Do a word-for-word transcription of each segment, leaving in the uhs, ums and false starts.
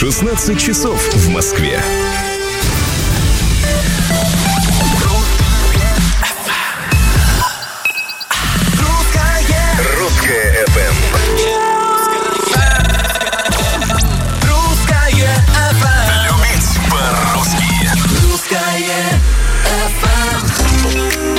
шестнадцать часов в Москве. Русская эф эм. Русская эф эм. Любить по-русски. Русская эф эм.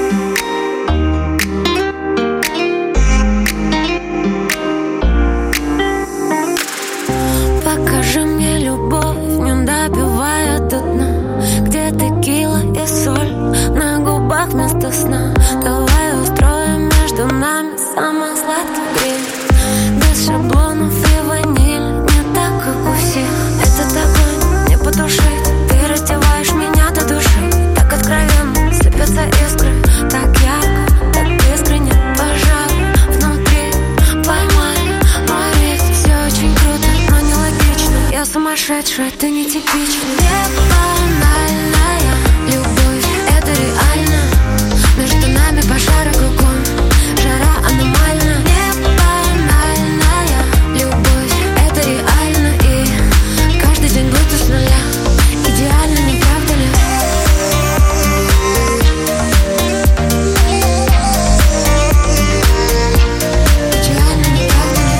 Покажи мне любовь, не допивая до дна, где текила и соль на губах вместо сна. Давай устроим между нами самый сладкий гриль, без шаблонов и ваниль, не так, как у всех. Этот огонь не потушить, ты раздеваешь меня до души. Так откровенно сыпятся искры, так ярко, так искренне. Пожар внутри, поймай мой ритм. Все очень круто, но нелогично. Я сумасшедшая, ты нетипичная. Не банальная любовь, это реально. Между нами пожар и кругом жара аномальна. Не банальная любовь, это реально. И каждый день будто с нуля. Идеально, не правда ли? Идеально, не правда ли?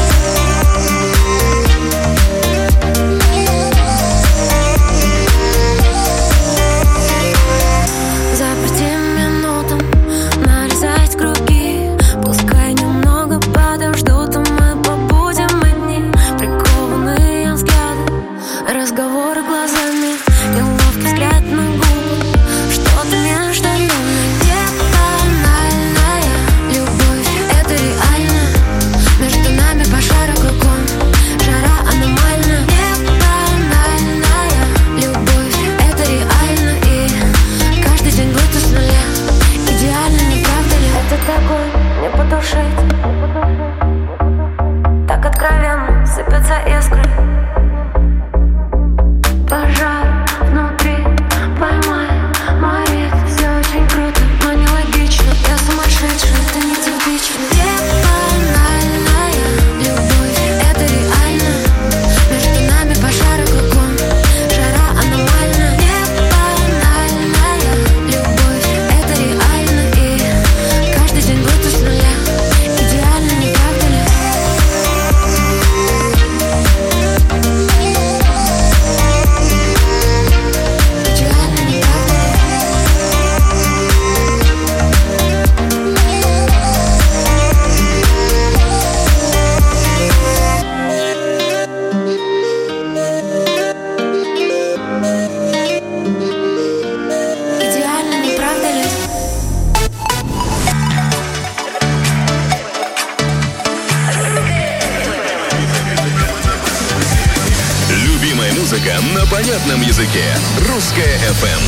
За пяти минутам нарезать круги. Пускай немного подождут, а мы побудем одни. Прикованные взгляды, разговоры глазами, неловкий взгляд на губы, что-то между нами. Не банальная любовь, это реально. Между нами пожар и кругом жара аномальна. Не банальная любовь, это реально. И каждый день будто с нуля. Идеально, не правда ли? Этот огонь не потушить, так откровенно сыпятся искры. Пожар внутри, поймай мой ритм. Все очень круто, но нелогично. Я сумасшедшая, ты нетипичная. Не банальная любовь, это реально. Между нами пожар и кругом жара аномальна. Не банальная любовь, это реально. И каждый день будто с нуля. Идеально, не правда ли? Идеально, не правда ли? Идеально, не правда ли? Любимая музыка на понятном языке. Русская эф эм.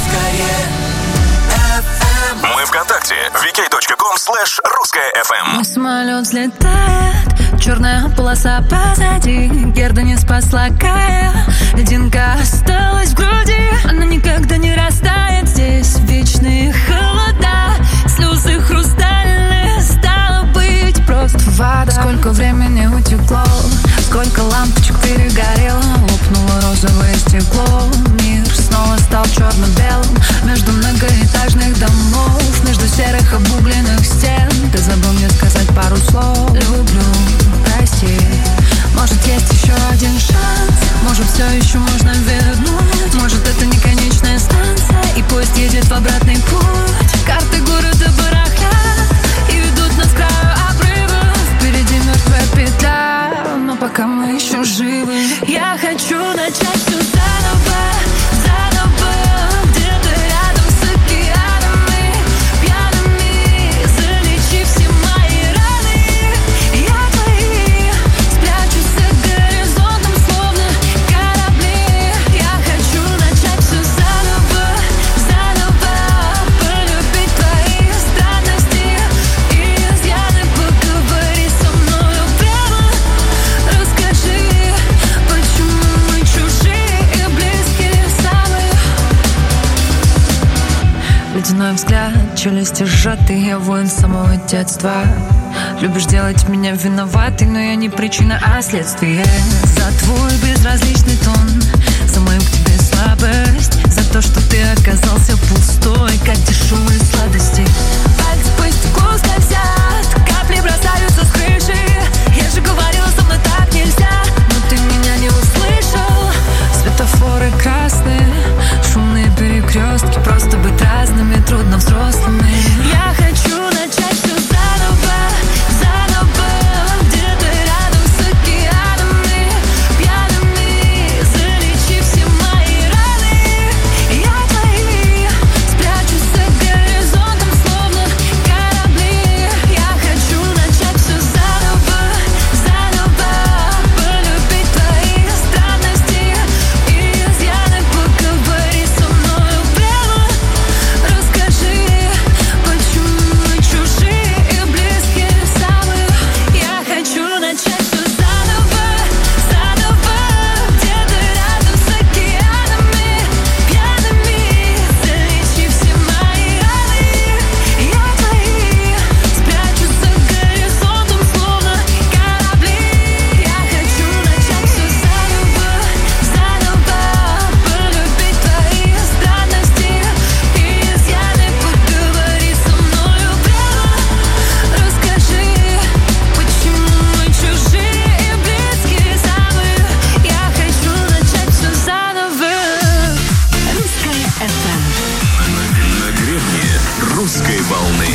Мы ВКонтакте. vk.com слэш русская эф эм. Мой самолет взлетает, черная полоса позади. Герда не спасла Кая, лединка осталась в груди. Она никогда не растает, здесь вечные холода. Слезы хрустальные, стало быть просто вода. Сколько времени утекло, сколько лампочек перегорело. Лопнуло розовое стекло, мир снова стал черно-белым. Между многоэтажных домов, между серых обугленных стен. Ты забыл мне сказать пару слов. Люблю, прости. Может, есть еще один шанс. Может, все еще можно вернуть. Может, это не конечная станция, и поезд едет в обратный путь. Карты города барахлят и ведут нас к краю обрыва. Впереди мертвая петля, но пока мы еще живы. Я хочу начать все заново, заново. Где-то рядом с океанами, пьяными, залечив все мои раны. Я твои, спрячусь за горизонтом, словно корабли. Я хочу начать все заново, заново. Полюбить твои странности и изъяны. Поговори со мною прямо, расскажи, почему мы чужие и близкие самые. Ледяной взгляд, челюсти сжатые, я воин самого детства. Любишь делать меня виноватой, но я не причина, а следствие. За твой безразличный тон, за мою к тебе слабость, за то, что ты оказался пустой, как дешевые сладости. Пальцы по стеклу скользят, капли бросаются с крыши. Я же говорила, со мной так нельзя, но ты меня не услышал. Светофоры красные, шумные перекрестки, просто быть разными трудно взрослыми. Я хочу начать все заново, заново, где-то рядом с океанами пьяными, залечив все мои раны. Я твои, спрячусь за горизонтом, словно корабли. Я хочу начать все заново, заново, полюбить твои странности и изъяны. Поговори со мною прямо, расскажи, почему мы чужие и близкие самые. Я хочу начать все заново, заново, где-то рядом с океанами пьяными, залечив все мои раны. Я твои, спрячусь за горизонтом, словно корабли. Я хочу начать все заново, заново, полюбить твои странности и изъяны. Поговори со мною прямо, расскажи, почему мы чужие и близкие самые. Я хочу начать все заново. Русская эф эм. На гребне русской волны.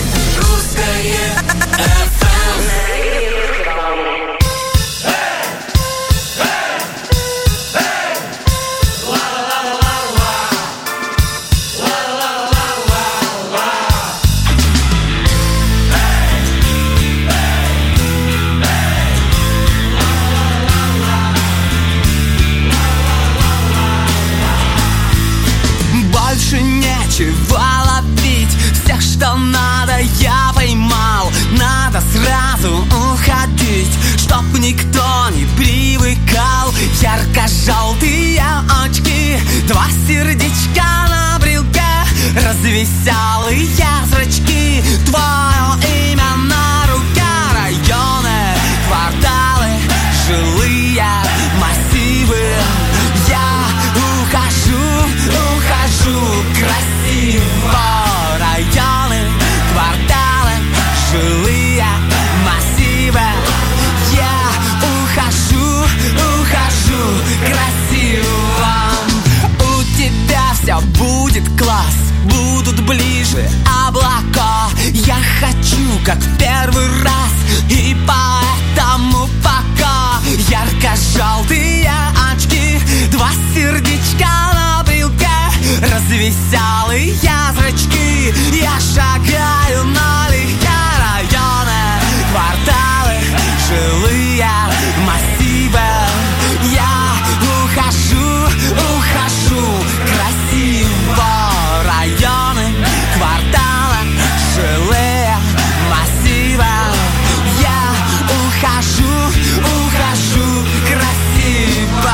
Больше нечего ловить, всех, что надо, я поймал. Надо сразу уходить, чтоб никто не привыкал. Ярко-желтые очки, два сердечка на брелке, развеселые зрачки, твое имя на руке. Районы, кварталы, жилые массивы. Я ухожу, ухожу красиво. Районы, кварталы, жилые массивы. Я ухожу, ухожу красиво. У тебя все будет класс, будут ближе облака. Я хочу, как в первый раз, и поэтому пока. Ярко-желтые очки, два сердечка на брелке, развеселые зрачки. Я шагаю налегке. Районы, кварталы, жилые массивы. Я ухожу, ухожу красиво. Районы, кварталы, жилые массивы. Я ухожу, ухожу красиво.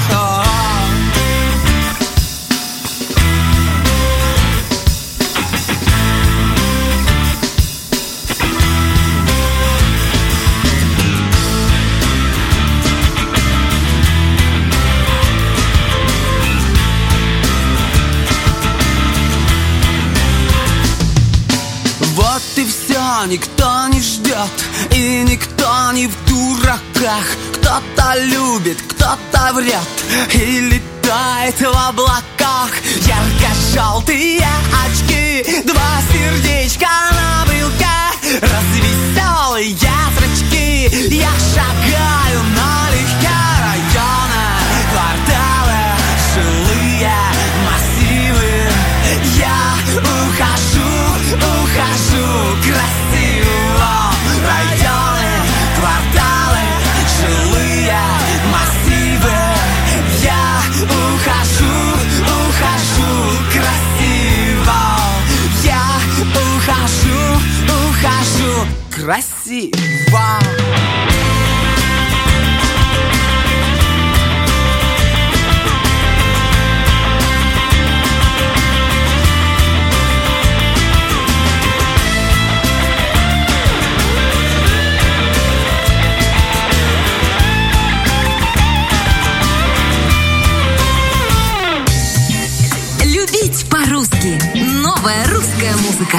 Вот и все, никто не ждет, и никто не в дураках. Кто-то любит, кто-то врет и летает в облаках. Ярко-желтые очки, два сердечка на брелке, развеселые зрачки. Я шагаю налегке. Районы, кварталы, жилые массивы. Я ухожу, ухожу красиво. Районы, кварталы, жилые массивы. Я ухожу, ухожу красиво. Я ухожу, ухожу красиво. музыка.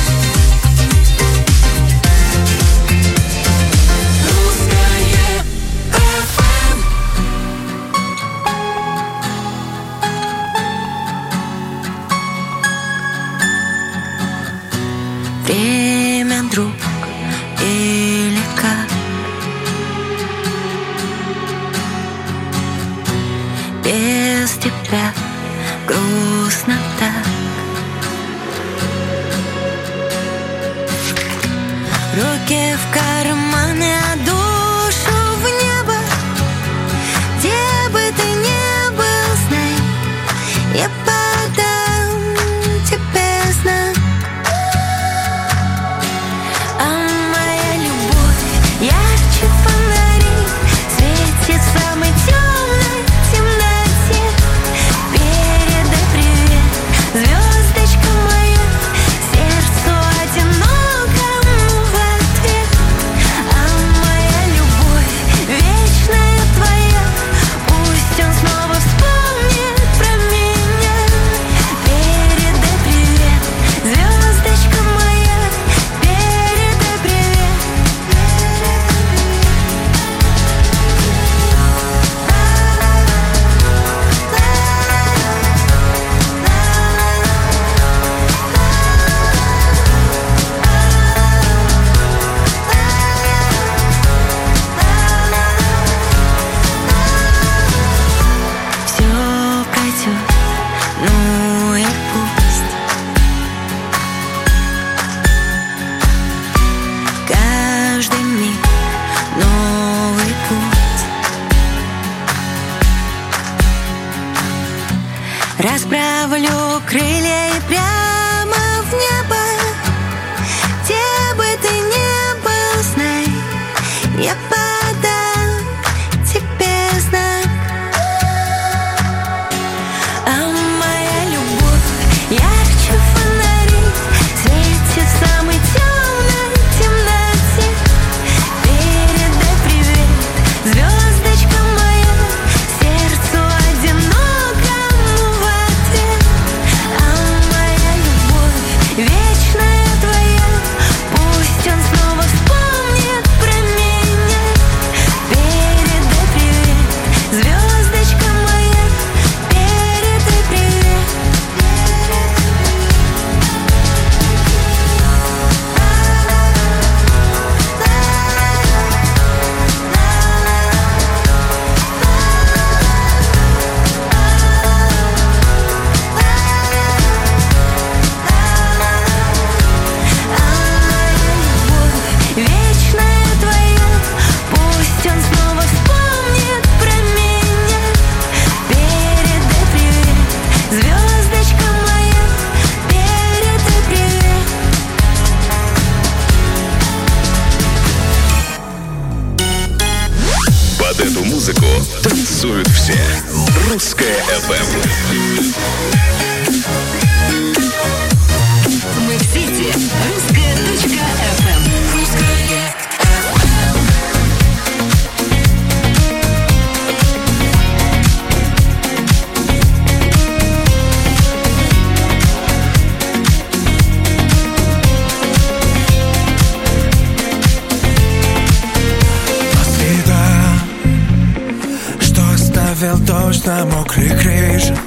Время, друг, или как? Без тебя грустно так. Руки в карманы, а душу в небо. Где бы ты ни был, знай, я подам тебе знак. А моя любовь ярче фонарей светит в самой темной темноте. Передай привет, звездочка моя, сердцу одинокому в ответ. А моя любовь вечная твоя, пусть он снова вспомнит про меня. Передай привет, звездочка моя, передай привет. Все пройдет, ну и пусть. Каждый миг новый путь. Расправлю крылья и прямо в небо. Где бы ты ни был, знай, я подам тебе знак. А моя любовь ярче фонарей светит в самой темной темноте. Передай привет, звездочка моя, сердцу одинокому в ответ. А моя любовь вечная твоя, пусть он снова вспомнит про меня. Передай привет, звездочка моя, передай привет. Вечная твоя, пусть он снова вспомнит про меня. Передай привет, звездочка моя, передай привет. Под эту музыку танцуют все. Русская эф эм. Мы в сети. Русская точка эф эм. Русская По следам, что оставил дождь на мокрой крыше.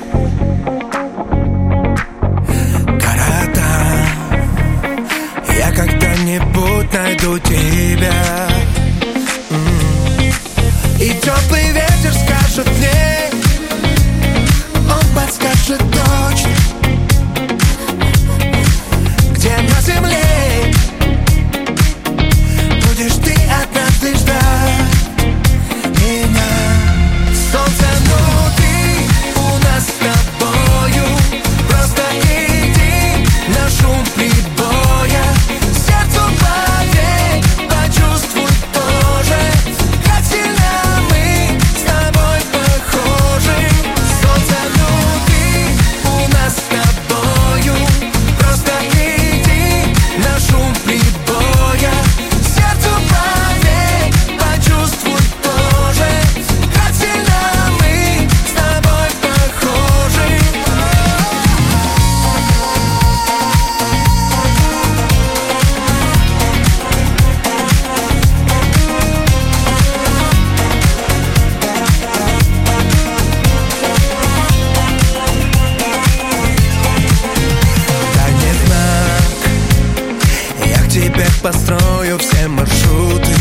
Города, я когда-нибудь найду тебя. М. И теплый ветер скажет мне, он подскажет точно, где на земле будешь ты однажды ждать меня. Солнце внутри у нас с тобою, просто иди на шум прибоя. Сердцу поверь, почувствуй тоже, как сильно мы с тобой похожи. Солнце внутри у нас построю все маршруты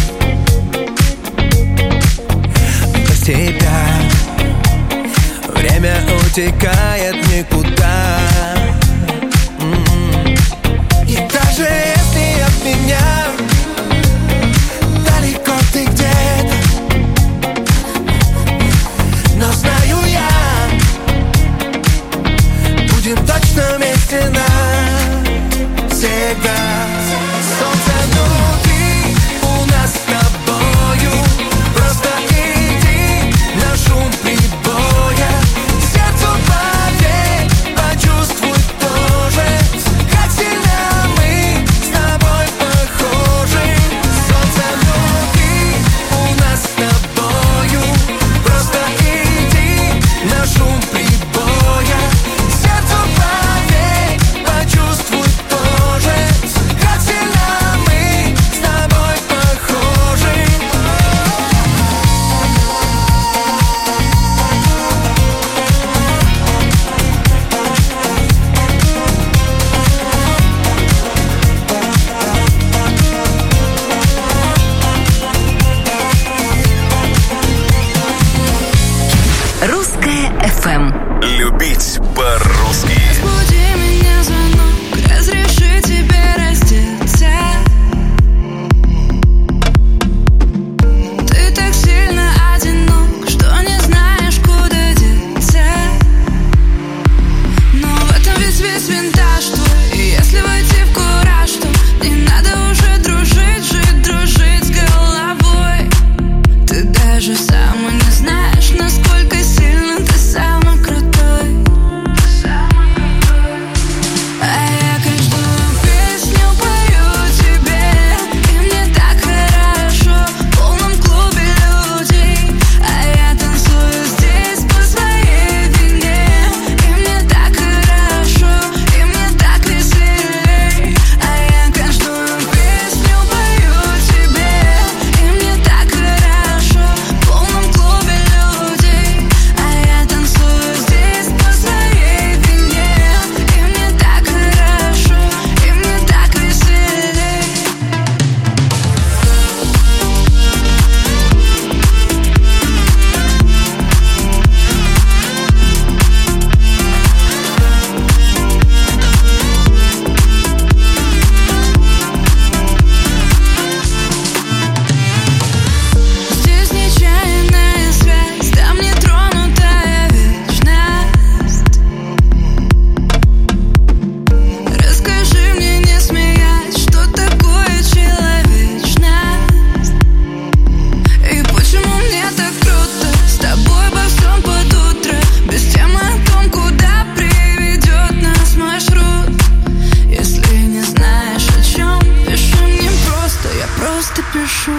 без тебя. Время утекает никуда. И даже если от меня далеко ты где-то, но знаю я, будем точно вместе навсегда. Солнце внутри у нас с тобою, просто иди на шум прибоя. Сердцу поверь, почувствуй тоже, как сильно мы с тобой похожи. Солнце внутри у нас с тобою, просто иди на шум прибоя. Сердцу поверь, почувствуй тоже, как сильно мы с тобой похожи. Русское эф эм. Любить по-русски. Разбуди меня звонок, разреши тебе раздеться. Ты так сильно одинок, что не знаешь, куда деться. Но в этом весь весь винтаж твой. И если войти в кураж, то не надо уже дружить, жить, дружить с головой. Ты даже сам и не знаешь, насколько сильно ты самый крутой. А я каждую песню пою тебе, и мне так хорошо в полном клубе людей. А я танцую здесь по своей вине, и мне так хорошо, и мне так веселей. А я каждую песню пою тебе, и мне так хорошо в полном клубе людей. А я танцую здесь по своей вине, и мне так хорошо, и мне так веселей. Здесь нечаянная связь, там нетронутая вечность. Расскажи мне, не смеясь, что такое человечность. И почему мне так круто с тобой во всем под утро, без темы о том, куда приведет нас маршрут. Если не знаешь, о чем, пиши мне просто, я просто пишу.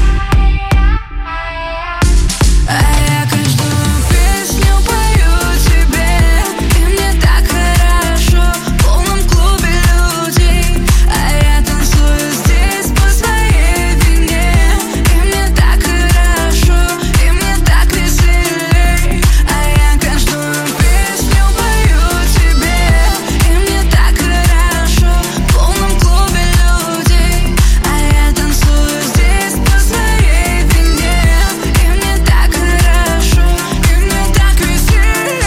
А я каждую песню пою тебе, и мне так хорошо в полном клубе людей. А я танцую здесь по своей вине, и мне так хорошо, и мне так веселей. А я каждую песню пою тебе, и мне так хорошо в полном клубе людей. А я танцую здесь по своей вине, и мне так хорошо, и мне так веселей.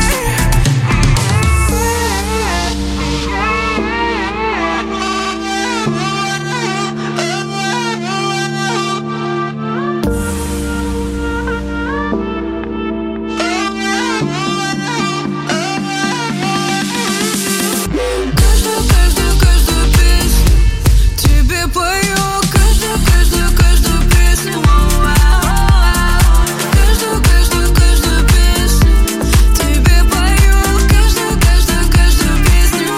Каждую, каждую, каждую песню тебе пою, каждую, каждую, каждую песню. Каждую, каждую, каждую песню тебе пою, каждую, каждую, каждую песню.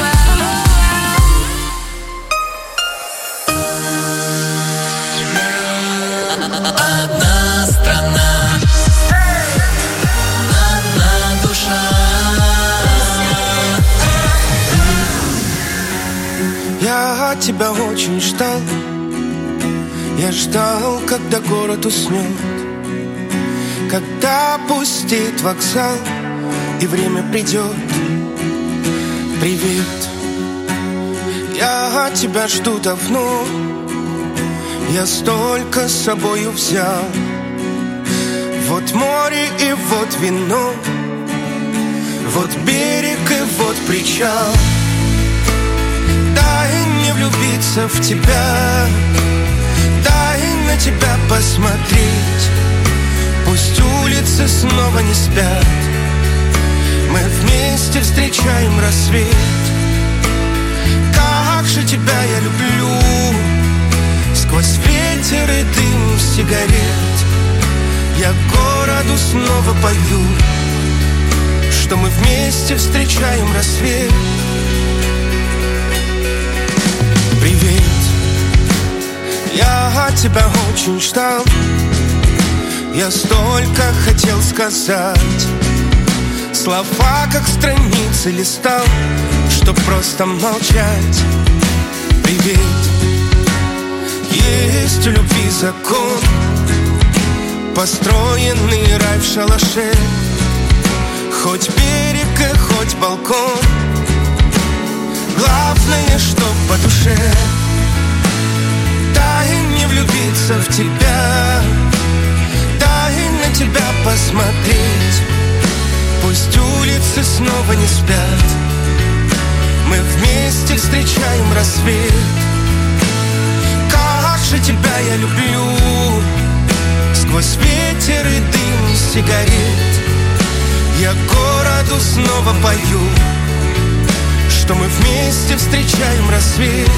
Одна страна, одна душа. Я тебя очень ждал. Я ждал, когда город уснет, когда пустеет вокзал и время придет. Привет, Я тебя жду давно, я столько с собою взял. Вот море и вот вино, вот берег и вот причал. Дай мне влюбиться в тебя, дай на тебя посмотреть. Пусть улицы снова не спят, мы вместе встречаем рассвет. Как же тебя я люблю, сквозь ветер и дым сигарет. Я городу снова пою, что мы вместе встречаем рассвет. Привет, я тебя очень ждал, я столько хотел сказать. Слова, как страницы листал, чтоб просто молчать. Привет, есть у любви закон, построенный рай в шалаше. Хоть берег и хоть балкон, главное, чтоб по душе. Дай мне влюбиться в тебя, дай на тебя посмотреть. Пусть улицы снова не спят, мы вместе встречаем рассвет. Как же тебя я люблю, сквозь ветер и дым сигарет. Я городу снова пою, что мы вместе встречаем рассвет.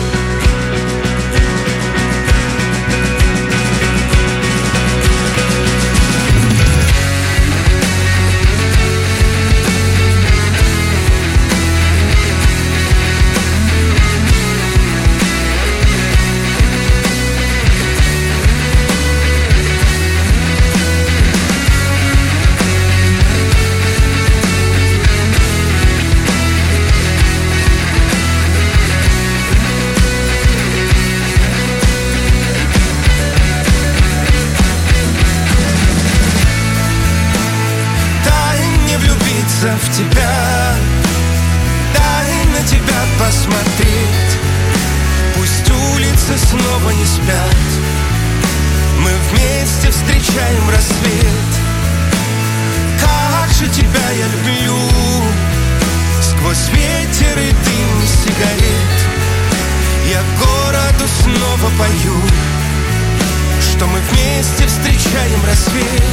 В тебя, дай на тебя посмотреть. Пусть улицы снова не спят, мы вместе встречаем рассвет. Как же тебя я люблю, сквозь ветер и дым сигарет. Я городу снова пою, что мы вместе встречаем рассвет.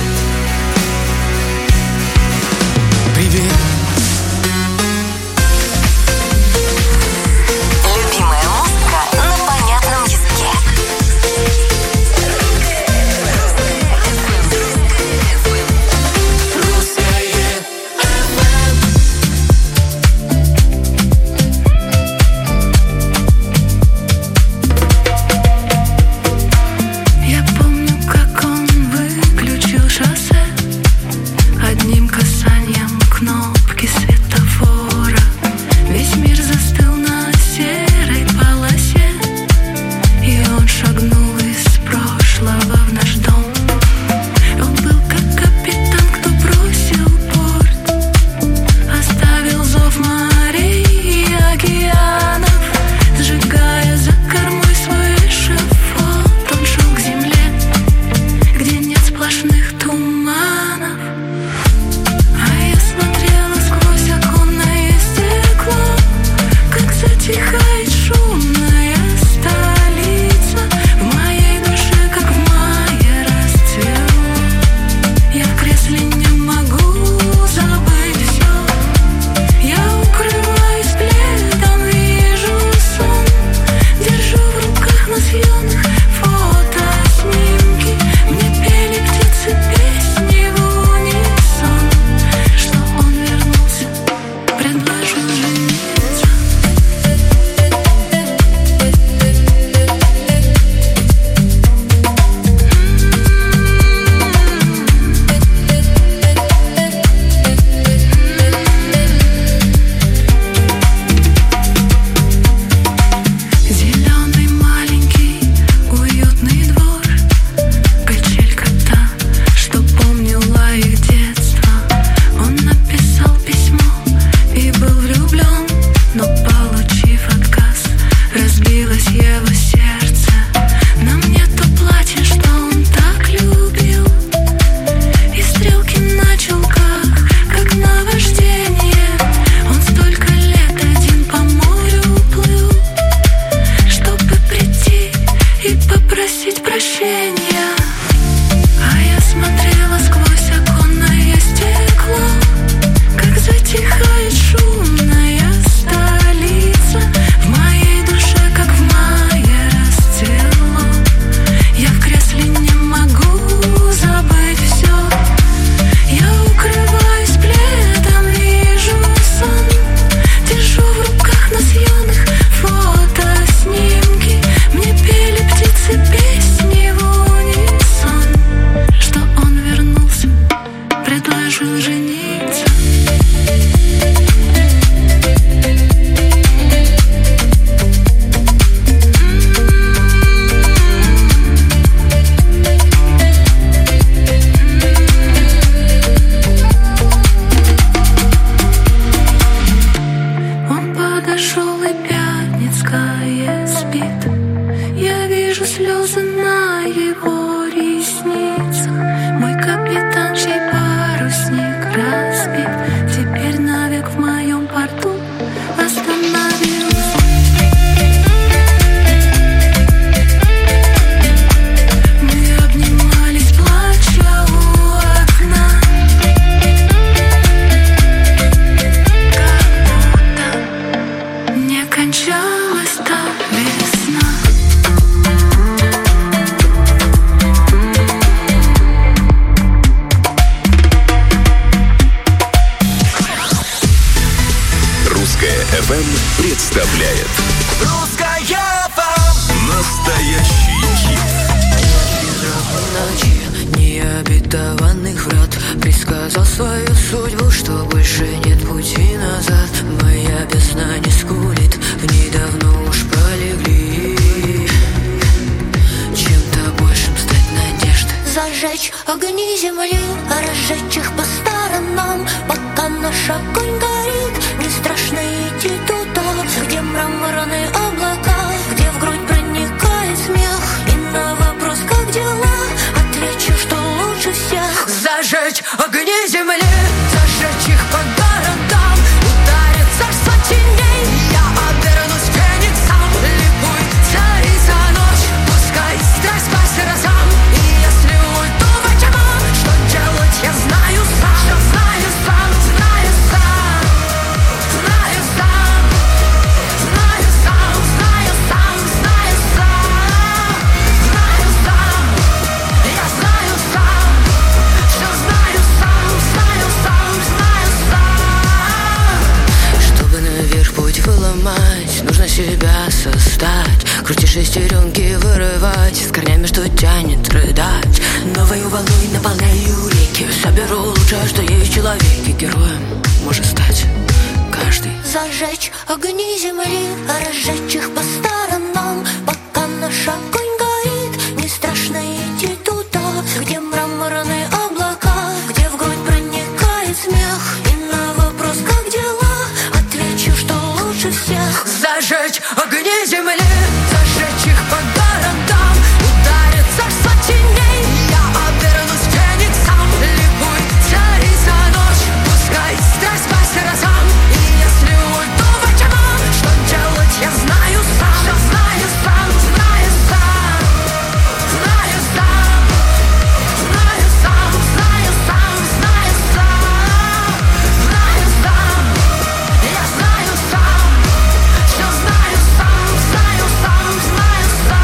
Привет. Любимая музыка на понятном языке. Я помню, как он выключил шоссе. представляет Русская эф эм. настоящий хит. Ночи необетованных врат предсказал свою судьбу, что больше нет пути назад. Моя весна не скулит, в ней давно уж пролегли. Чем-то большим стать надежды. Зажечь огни земли, разжечь их по сторонам. Пока наш огонь горит, не страшно идти туда, где мраморные облака, где в грудь проникает смех. И на вопрос, как дела, отвечу, что лучше всех. Зажечь огни земли, зажечь их по городам. Ударит царство теней, я обернусь фениксом. Ликуй, цари за ночь, пускай страсть по сердцам. И если уйду во тьму, что делать я знаю сам. Что знаю сам, знаю сам, знаю сам, знаю сам, знаю сам, знаю сам, знаю сам, я знаю сам, что знаю сам, знаю сам, знаю сам. Чтобы наверх путь выломать, нужно себя создать. Крути шестеренки, вырывать, с корнями, что тянет, рыдать. Новою волной наполняю реки, соберу лучшее, что есть в человеке. Героем может стать каждый. Зажечь огни земли, разжечь их по сторонам. Пока наш огонь горит, не страшно идти туда, где мраморные облака, где в грудь проникает смех. И на вопрос, как дела, отвечу, что лучше всех. Зажечь огни земли, зажечь их по городам. Ударит царство теней, я обернусь фениксом. Ликуй, цари за ночь, пускай страсть по сердцам. И если уйду во тьму, что делать я знаю сам. Что знаю сам, знаю сам, знаю сам, знаю сам, знаю сам, знаю сам, знаю сам, я знаю сам, что знаю сам, знаю сам, знаю сам.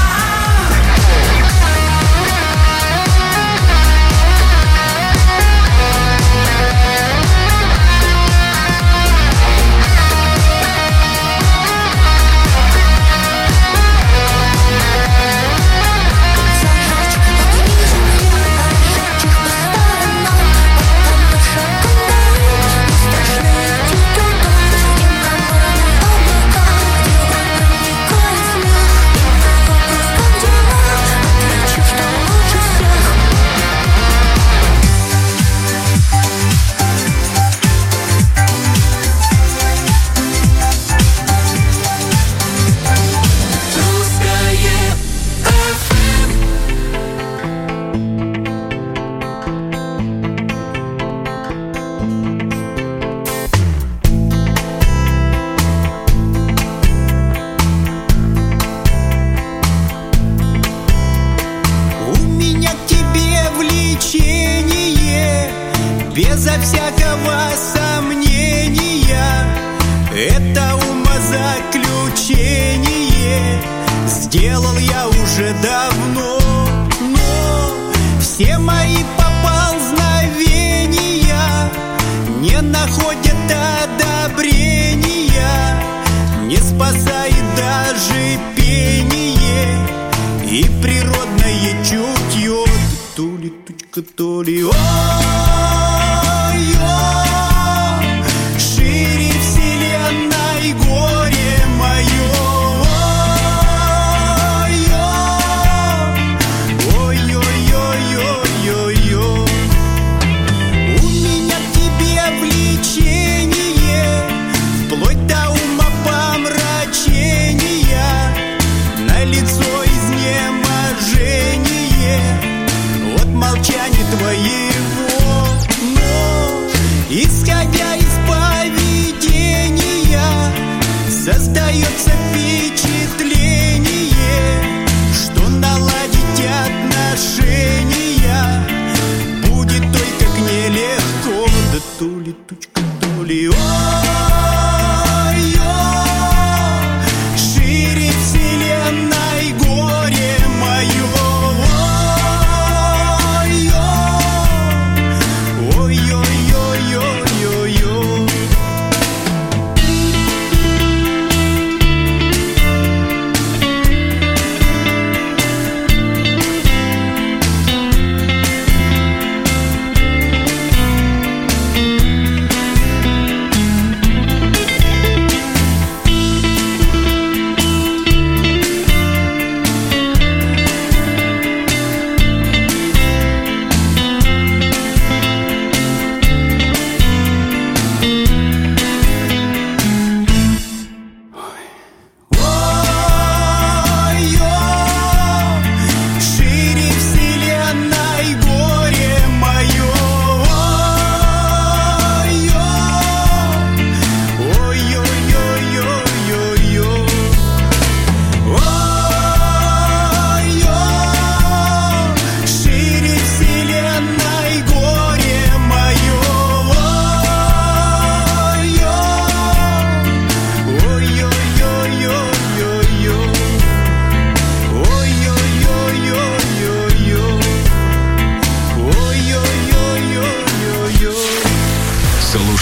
Зажечь огни земли, разжечь их по сторонам. Пока наш огонь горит, не страшно идти туда, где мраморные облака, где в грудь проникает смех. И на вопрос, как дела, отвечу, что лучше всех. Русская эф эм. У меня к тебе влечение, безо всякого сомнения. Это умозаключение сделал я уже давно. Но все мои поползновения не находят одобрения, не спасает даже пение и природное чутье. То ли тучка, то ли ой, ой, шире вселенной горе мое. Ой, ой, ой, ой, ой, ой, ой. У меня к тебе влечение, вплоть до умопомрачения, налицо изнеможение от молчания твоего. Но, исходя из поведения, создается впечатление, что наладить отношения будет ой как нелегко. Да то ли тучка, то ли ой, ой, шире вселенной горе мое. Ой, ой, ой, ой, ой, ой, ой.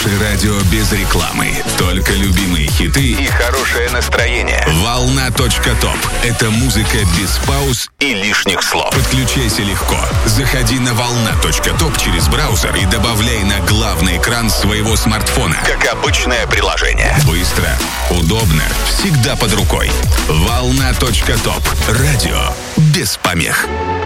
Слушай радио без рекламы. Только любимые хиты и хорошее настроение. Волна точка топ. Это музыка без пауз и лишних слов. Подключайся легко. Заходи на волна точка топ через браузер и добавляй на главный экран своего смартфона. Как обычное приложение. Быстро, удобно, всегда под рукой. волна точка топ. Радио без помех.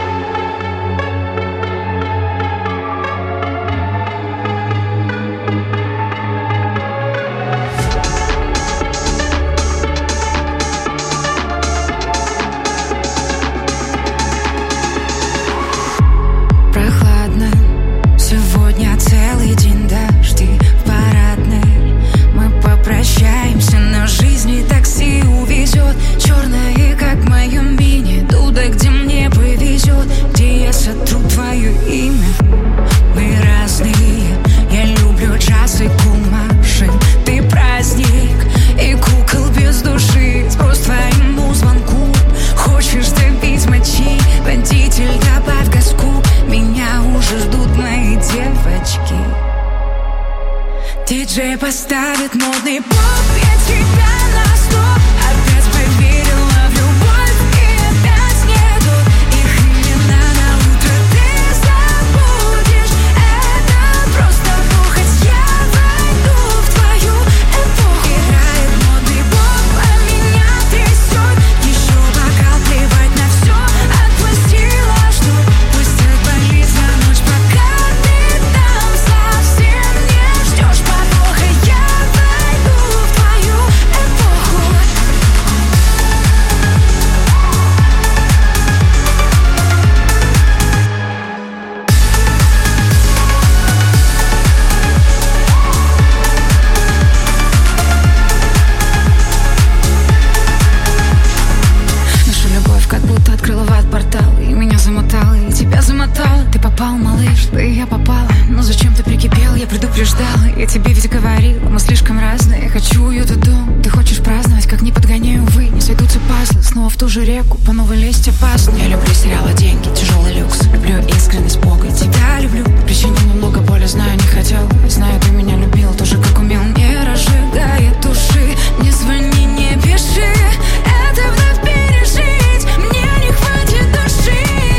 Целый день дожди в парадной. Мы попрощаемся, но жизнь и такси увезет. Черная, как в моем мини, туда, где мне повезет, где я сотру твое имя. Мы разные, я люблю джаз и кумашин. Ты праздник и кукол без души. Спрос твоему звонку. Хочешь добить мочи, водитель, добавь газку. Меня уже ждут мои девочки. Диджей поставит модный поп. Я тебя на стоп. Опять поверила в любовь, и опять нету их имена на утро. Ты забудешь, это просто похоть. Я войду в твою эпоху. Играет модный поп, а меня трясет. Еще бокал, плевать на все. Отпустила, что пусть отболится ночь, пока ты там совсем не ждешь подвоха. Я войду в твою эпоху. Наша любовь как будто открыла в ад портал. И меня замотала, и тебя замотала. Ты попал, малыш, да и я попала. Но зачем ты прикипел, я предупреждала. Я тебе ведь говорила, мы слишком разные. Я хочу уют и дом, ты хочешь праздновать. Как не подгоняю, увы, не сойдутся пазлы. Снова в ту же реку, по новой лезть опасно. Я люблю сериалы, деньги, тяжелый люкс. Люблю искренность Бога, тебя люблю. Причинил много боли, знаю, не хотел. Знаю, ты меня любил, тоже как умел. Не разжигая души, не звони, не пиши. Это вновь пережить, мне не хватит души.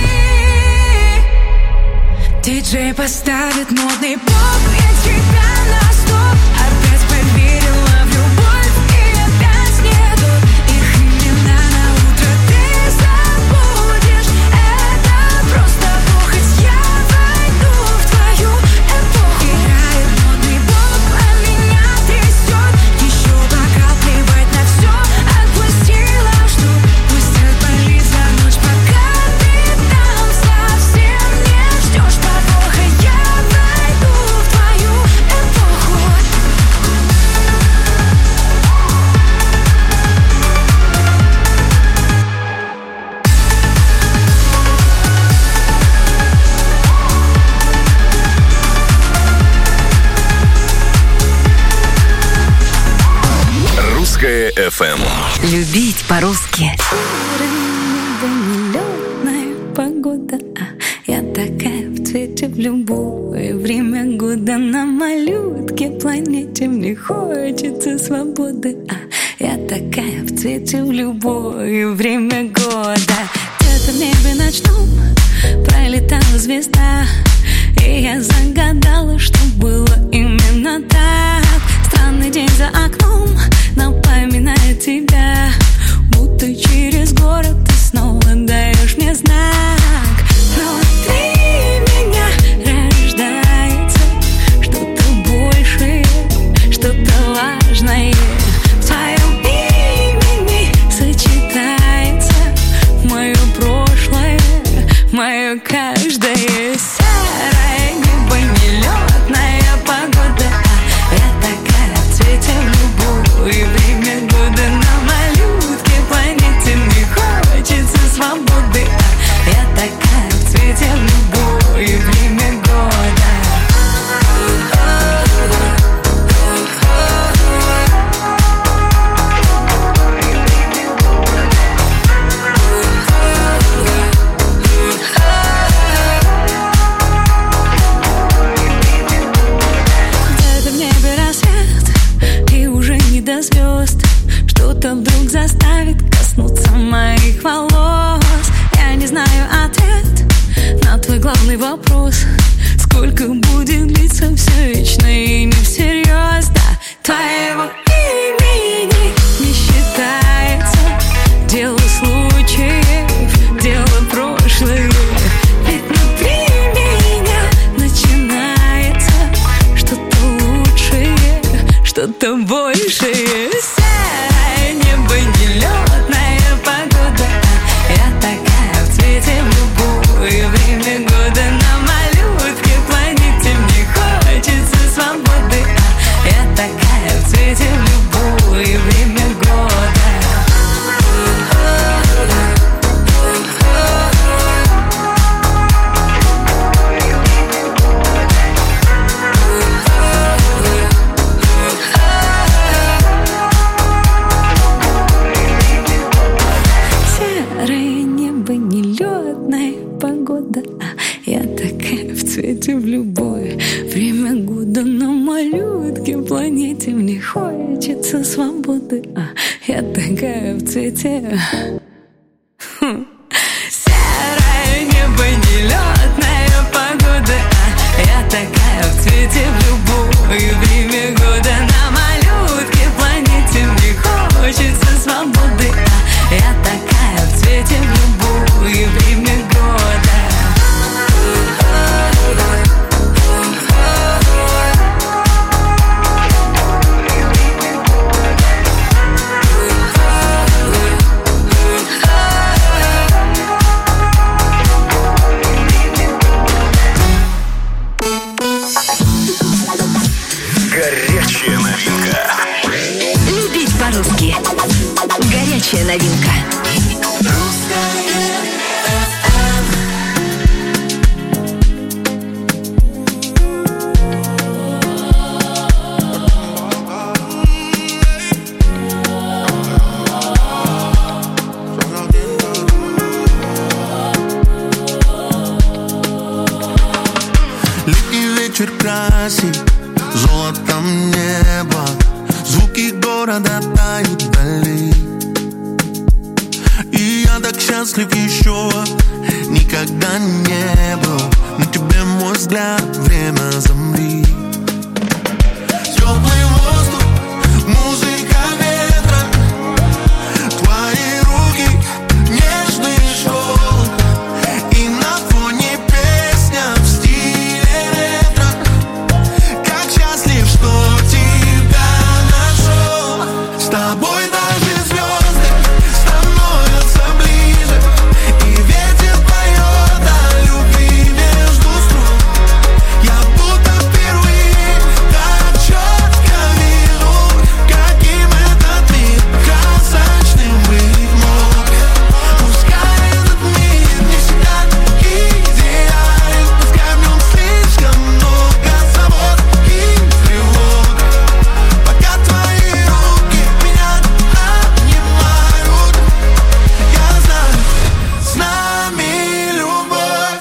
Диджей поставит модный поп. Я тебя на стоп. Опять поверила в любовь, и опять нету их имена на утро. Ты забудешь, это просто похоть. Я войду в твою эпоху. Играет модный поп, а меня трясет. Еще бокал, плевать на все. Отпустила, что пусть отболится ночь, пока ты там совсем не ждешь подвоха. Я войду в твою эпоху. Русское эф эм. Любить по-русски. Нелётная погода, а я такая в цвете в любое время года. На малютке планете мне хочется свободы, а я такая в цвете в любое время года. Где-то в небе ночном пролетала звезда, и я загадала, что было именно так. Странный день за окном напоминает тебя, будто через город ты снова даешь мне знак. Внутри меня рождается что-то большее, что-то важное. В твоем имени сочетается мое прошлое, мое каждое сердце. любой. Время года на малютке планете. Мне хочется свободы, а я такая в цвете. Серое небо, нелетная погода, а я такая в цвете в любое время года. На малютке планете мне хочется свободы, а я такая в цвете в любое время года. Горячая новинка. Любить по-русски. Горячая новинка. Летний вечер красит золотом небо, звуки города тают вдали. И я так счастлив еще никогда не был. На тебе мой взгляд, время замри. Теплый воздух, музыка ветра, твои руки, нежный шелк. И на фоне песня в стиле ретро. Как счастлив, что тебя нашел. С тобой даже звезды становятся ближе, и ветер поет о любви между строк. Я будто впервые так четко вижу, каким этот мир красочным быть мог. Пускай этот мир не всегда идеален, пускай в нем слишком много забот и тревог. Пока твои руки меня обнимают, я знаю, с нами любовь.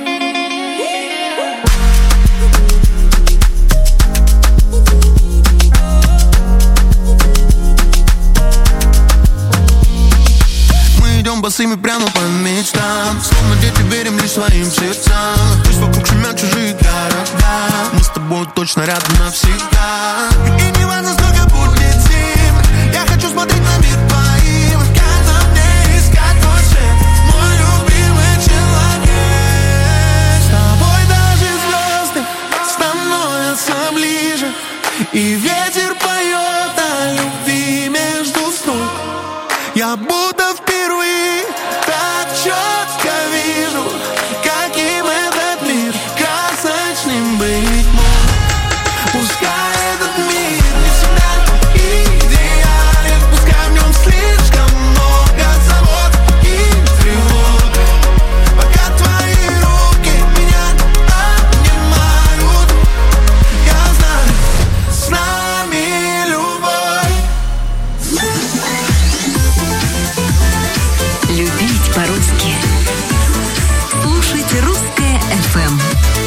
Мы идем босыми прямо по мечтам, словно дети верим лишь своим сердцам. Пусть вокруг шумят чужие города, мы с тобой точно рядом навсегда. И не важно, сколько будет зим, я хочу смотреть на мир твоим. Как на мне искать твой свет, мой любимый человек. С тобой даже звезды становятся ближе, и ветер поет о любви между строк. Я будто впервые так четко вижу, каким этот мир красочным быть мог. Пускай этот мир не всегда идеален, пускай в нем слишком много забот и тревог. Пока твои руки меня обнимают, я знаю, с нами любовь. Любить по-русски. Слушайте «Русское эф эм».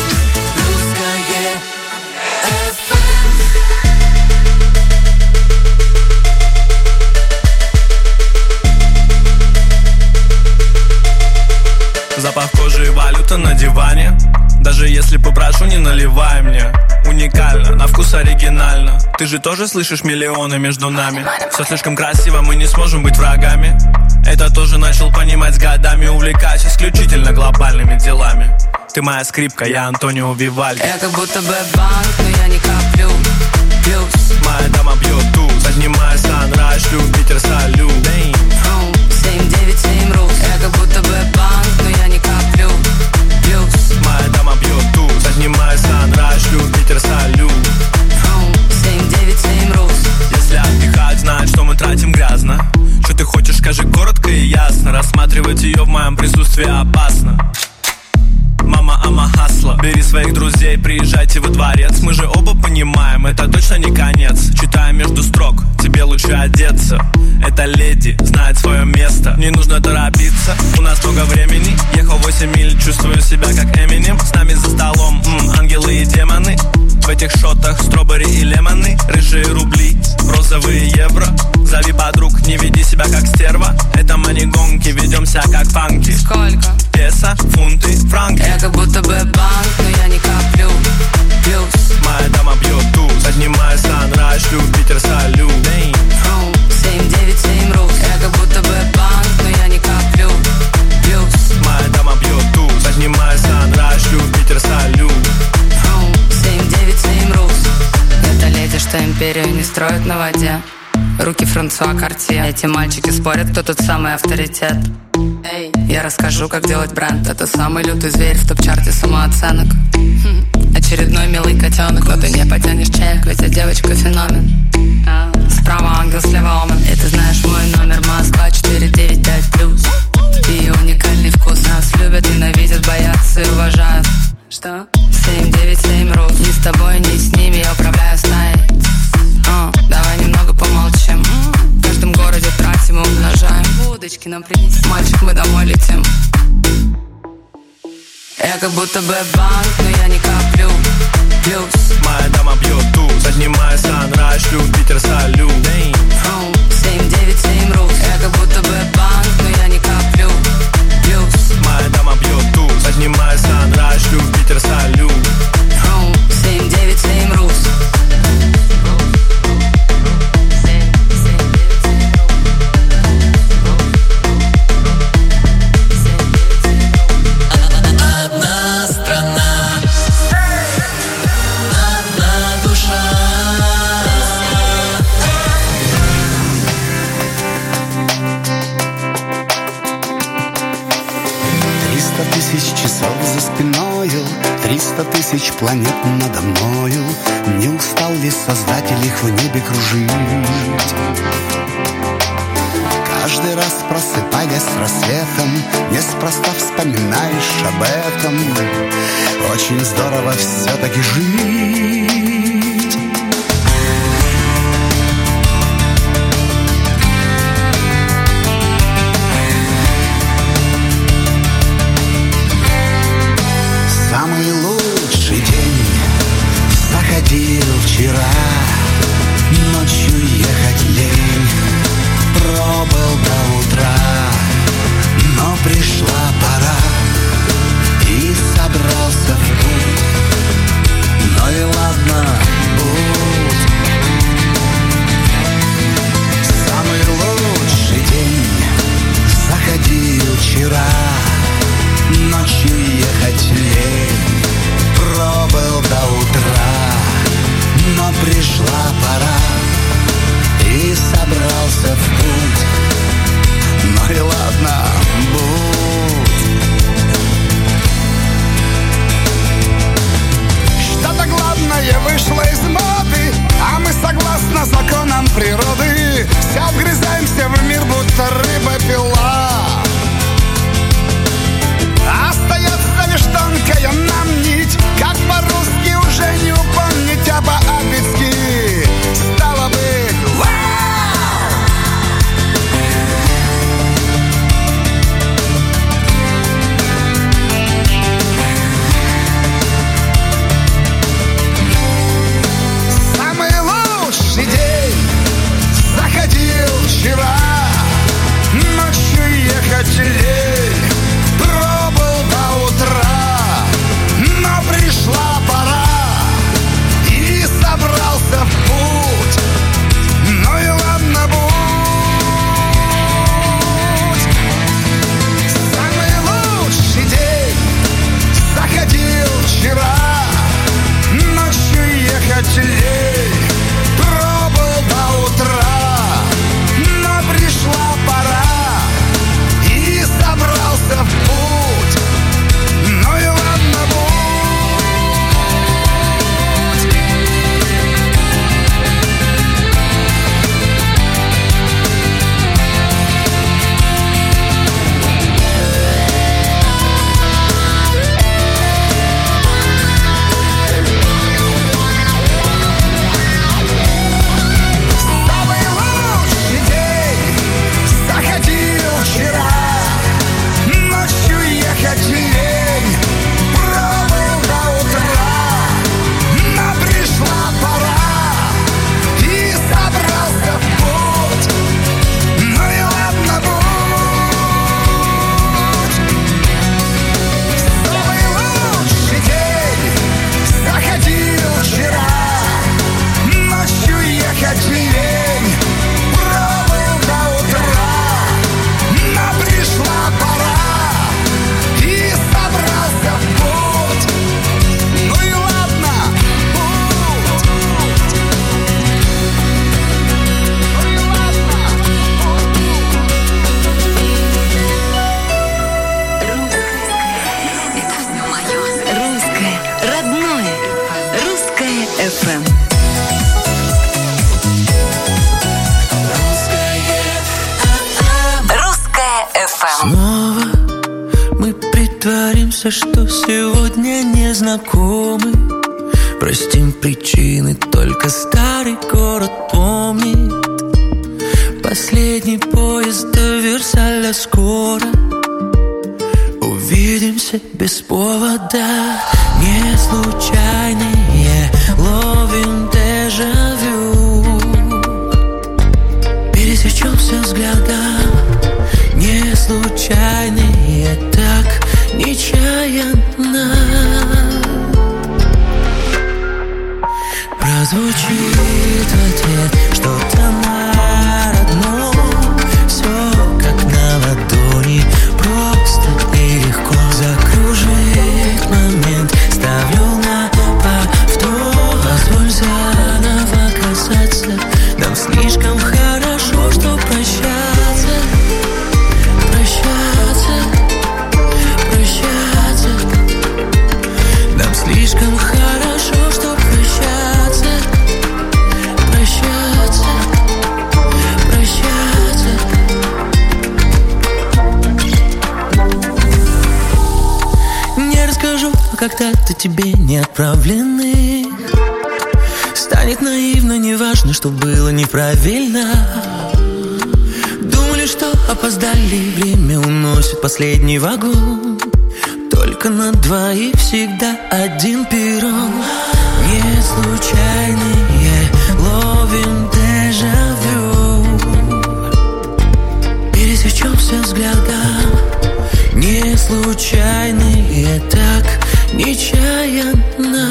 Запах кожи и валюта на диване. Даже если попрошу, не наливай мне. Уникально, на вкус оригинально. Ты же тоже слышишь миллионы между нами. Все слишком красиво, мы не сможем быть врагами. Это тоже начал понимать с годами. Увлекаюсь исключительно глобальными делами. Ты моя скрипка, я Антонио Вивальди. Я как будто бы банк, но я не коплю. Плюс Моя дама бьет туз. Поднимаю санрайз, шлю в Питер салют. семь девять семь рус. Я как будто бы банк, но я не коплю. Плюс Моя дама бьет туз. Поднимаю санрайз, шлю в Питер салют. семь девять семь рус. Если отдыхать, знать, что мы тратим грязно. Что ты хочешь, скажи коротко и ясно. Рассматривать ее в моем присутствии опасно. Мама, ама, хасла. Бери свои своих друзей, приезжайте во дворец. Мы же оба понимаем, это точно не конец. Читаем между строк, тебе лучше одеться. Эта леди знает свое место, не нужно торопиться, у нас много времени. Ехал восемь миль, чувствую себя как Эминем. С нами за столом м, ангелы и демоны. В этих шотах стробери и лемоны. Рыжие рубли, розовые евро. Зови подруг, не веди себя как стерва. Это мани-гонки, ведемся как фанки. Сколько? Песо, фунты, франки. Я как будто бы банк, но я не коплю. Плюс моя дама бьет туз. Поднимаю санрайз, шлю Питер, салют. семь девять семь рус. Я как будто бы банк, но я не коплю. Плюс моя дама бьет туз. Поднимаю санрайз, шлю Питер, салют. семь девять семь рус. Это леди, что империю не строит на воде. Руки Франсуа Картье. Эти мальчики спорят, кто тут самый авторитет. Эй, я расскажу, как делать бренд. Это самый лютый зверь в топ-чарте самооценок. Хм. Очередной милый котенок, но ты не потянешь чек, ведь я девочка феномен. Справа ангел, слева омен. И ты знаешь мой номер, Москва четыре девять пять плюс. И уникальный вкус. Нас любят, ненавидят, боятся и уважают. Что? семь девять семь рус. Ни с тобой, ни с ними, я управляю стаей. uh, Давай немного помолчим. В каждом городе тратим и умножаем. Удочки нам принеси, мальчик, мы домой летим. Я как будто бы банк, но я не коплю. Плюс моя дама бьет туз. Поднимаю санрайз, шлю Питер, салют. семь девять семь рус. Я как будто бы банк, но я не коплю. Плюс моя дама бьет туз. Поднимаю санрайз, шлю Питер, салют. семь девять семь рус. Триста тысяч планет надо мною. Не устал ли Создатель их в небе кружить? Каждый раз просыпаясь с рассветом, неспроста вспоминаешь об этом. Очень здорово все-таки жить. Самый лучший день заходил вчера. Ночью ехать лень, пробыл до утра. Но пришла пора, и собрался в путь. Ну и ладно, будь. Самый лучший день заходил вчера. Ночью ехать лень, пробыл до утра. Но пришла пора, ошибся, что сегодня не знакомы. Простим причины, только старый город помнит. Последний поезд до Версаля скоро. Увидимся без повода. Не случайные ловим дежавю. Пересечемся взглядом. Не случайные, так нечаянно. Прозвучит в ответ что-то на родном. Все как на ладони, просто и легко. Закружит момент, ставлю на повтор. Позволь заново касаться. Нам слишком хорошо, что прощаться. Прощаться, прощаться. Нам слишком хорошо, что прощаться. Прощаться, прощаться. Не расскажу когда-то тебе не отправленных. Станет наивно, неважно, что было неправильно. Думали, что опоздали, время уносит последний вагон. Только на двоих всегда один перрон. Не случайные ловим дежавю. Пересечемся взглядом. Не случайные, так нечаянно.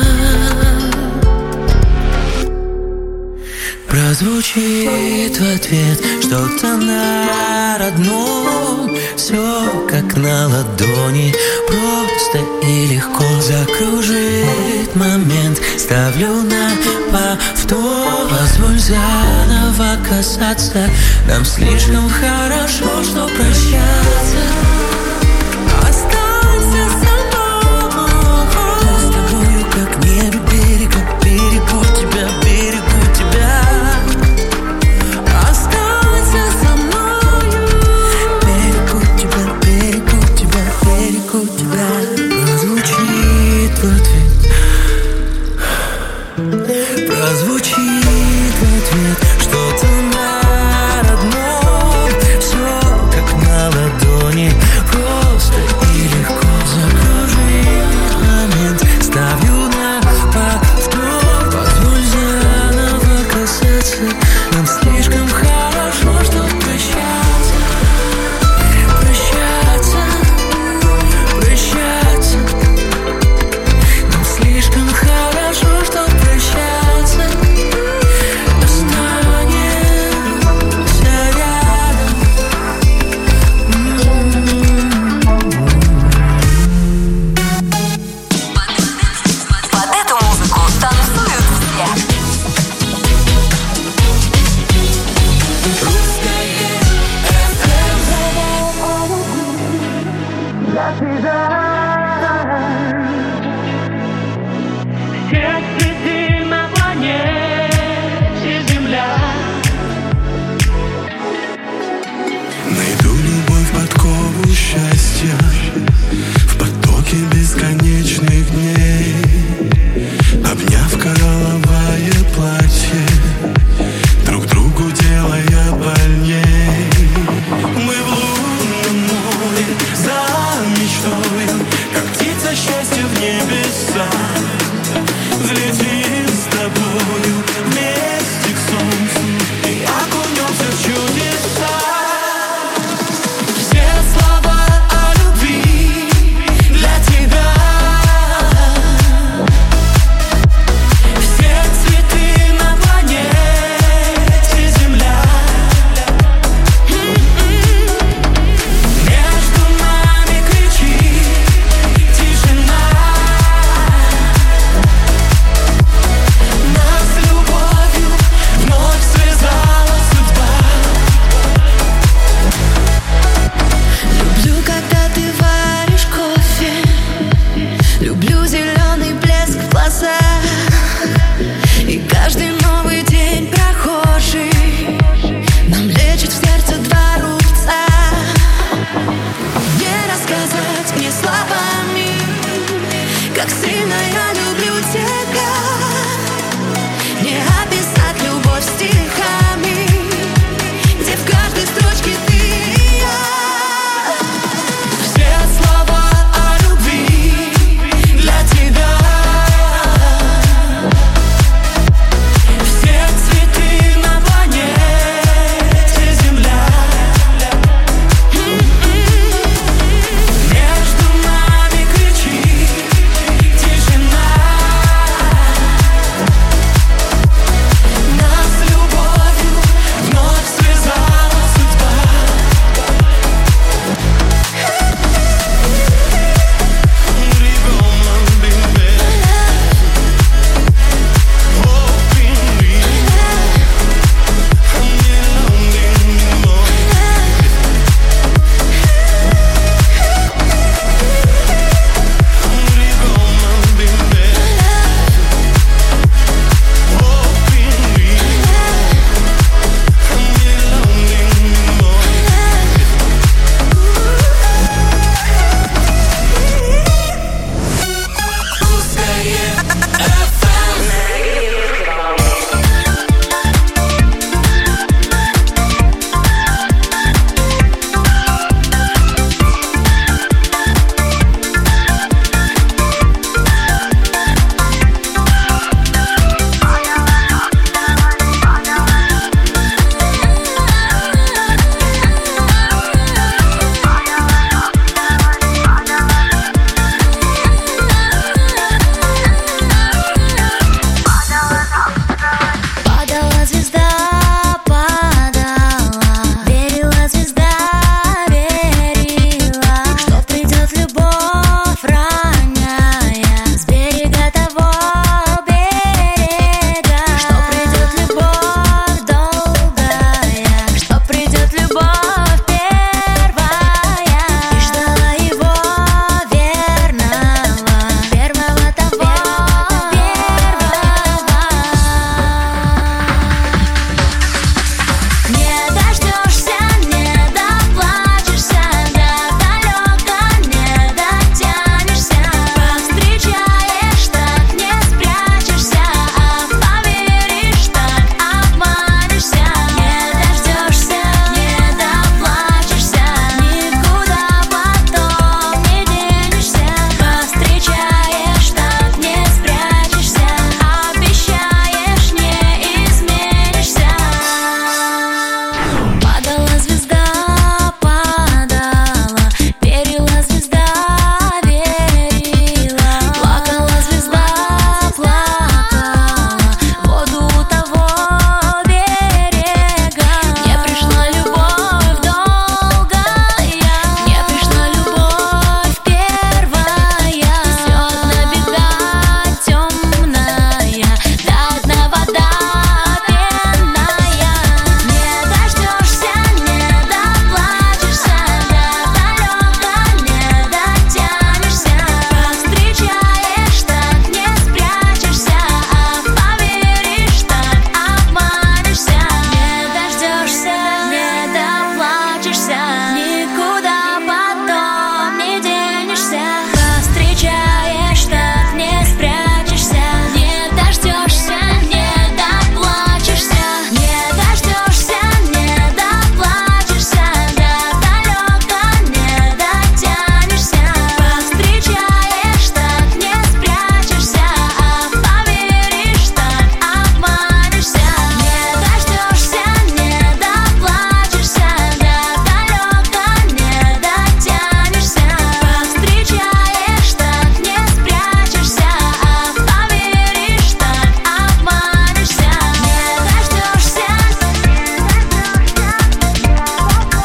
Прозвучит в ответ что-то на родном. Все как на ладони, просто и легко. Закружит момент, ставлю на повтор. Позволь заново касаться. Нам слишком хорошо, что прощаться. Останься со мной. С тобою как небо берега, берегу тебя, берегу тебя. Останься со мною. Берегу тебя, берегу тебя, берегу тебя. Прозвучит в ответ. Прозвучит в ответ, что